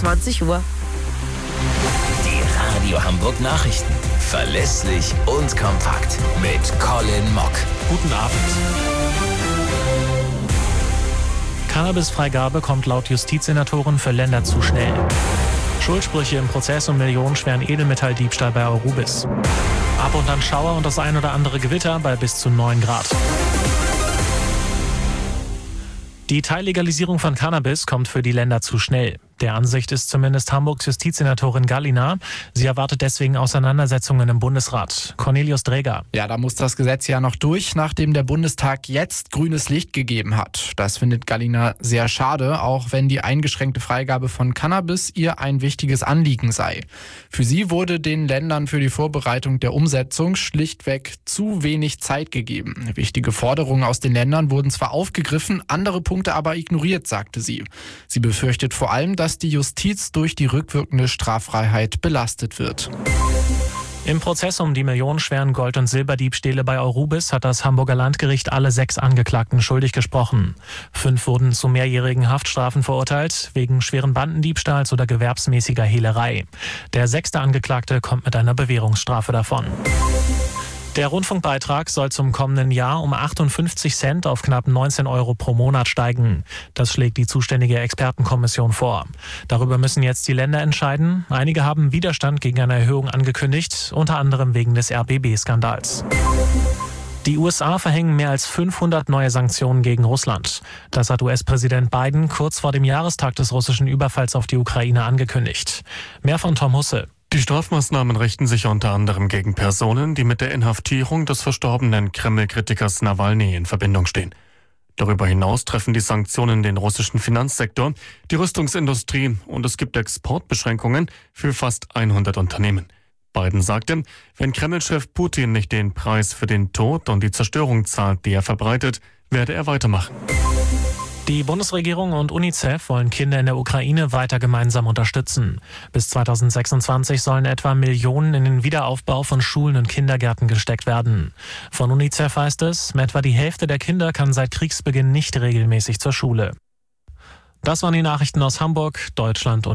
20 Uhr. Die Radio Hamburg Nachrichten. Verlässlich und kompakt. Mit Colin Mock. Guten Abend. Cannabisfreigabe kommt laut Justizsenatorin für Länder zu schnell. Schuldsprüche im Prozess um millionenschweren Edelmetalldiebstahl bei Eurubis. Ab und an Schauer und das ein oder andere Gewitter bei bis zu 9 Grad. Die Teillegalisierung von Cannabis kommt für die Länder zu schnell. Der Ansicht ist zumindest Hamburgs Justizsenatorin Gallina. Sie erwartet deswegen Auseinandersetzungen im Bundesrat. Cornelius Dreger. Ja, da muss das Gesetz ja noch durch, nachdem der Bundestag jetzt grünes Licht gegeben hat. Das findet Gallina sehr schade, auch wenn die eingeschränkte Freigabe von Cannabis ihr ein wichtiges Anliegen sei. Für sie wurde den Ländern für die Vorbereitung der Umsetzung schlichtweg zu wenig Zeit gegeben. Wichtige Forderungen aus den Ländern wurden zwar aufgegriffen, andere Punkte aber ignoriert, sagte sie. Sie befürchtet vor allem, dass die Justiz durch die rückwirkende Straffreiheit belastet wird. Im Prozess um die millionenschweren Gold- und Silberdiebstähle bei Eurubis hat das Hamburger Landgericht alle 6 Angeklagten schuldig gesprochen. 5 wurden zu mehrjährigen Haftstrafen verurteilt, wegen schweren Bandendiebstahls oder gewerbsmäßiger Hehlerei. Der 6. Angeklagte kommt mit einer Bewährungsstrafe davon. Der Rundfunkbeitrag soll zum kommenden Jahr um 58 Cent auf knapp 19 Euro pro Monat steigen. Das schlägt die zuständige Expertenkommission vor. Darüber müssen jetzt die Länder entscheiden. Einige haben Widerstand gegen eine Erhöhung angekündigt, unter anderem wegen des RBB-Skandals. Die USA verhängen mehr als 500 neue Sanktionen gegen Russland. Das hat US-Präsident Biden kurz vor dem Jahrestag des russischen Überfalls auf die Ukraine angekündigt. Mehr von Tom Husse. Die Strafmaßnahmen richten sich unter anderem gegen Personen, die mit der Inhaftierung des verstorbenen Kreml-Kritikers Nawalny in Verbindung stehen. Darüber hinaus treffen die Sanktionen den russischen Finanzsektor, die Rüstungsindustrie und es gibt Exportbeschränkungen für fast 100 Unternehmen. Biden sagte, wenn Kreml-Chef Putin nicht den Preis für den Tod und die Zerstörung zahlt, die er verbreitet, werde er weitermachen. Die Bundesregierung und UNICEF wollen Kinder in der Ukraine weiter gemeinsam unterstützen. Bis 2026 sollen etwa Millionen in den Wiederaufbau von Schulen und Kindergärten gesteckt werden. Von UNICEF heißt es, etwa die Hälfte der Kinder kann seit Kriegsbeginn nicht regelmäßig zur Schule. Das waren die Nachrichten aus Hamburg, Deutschland und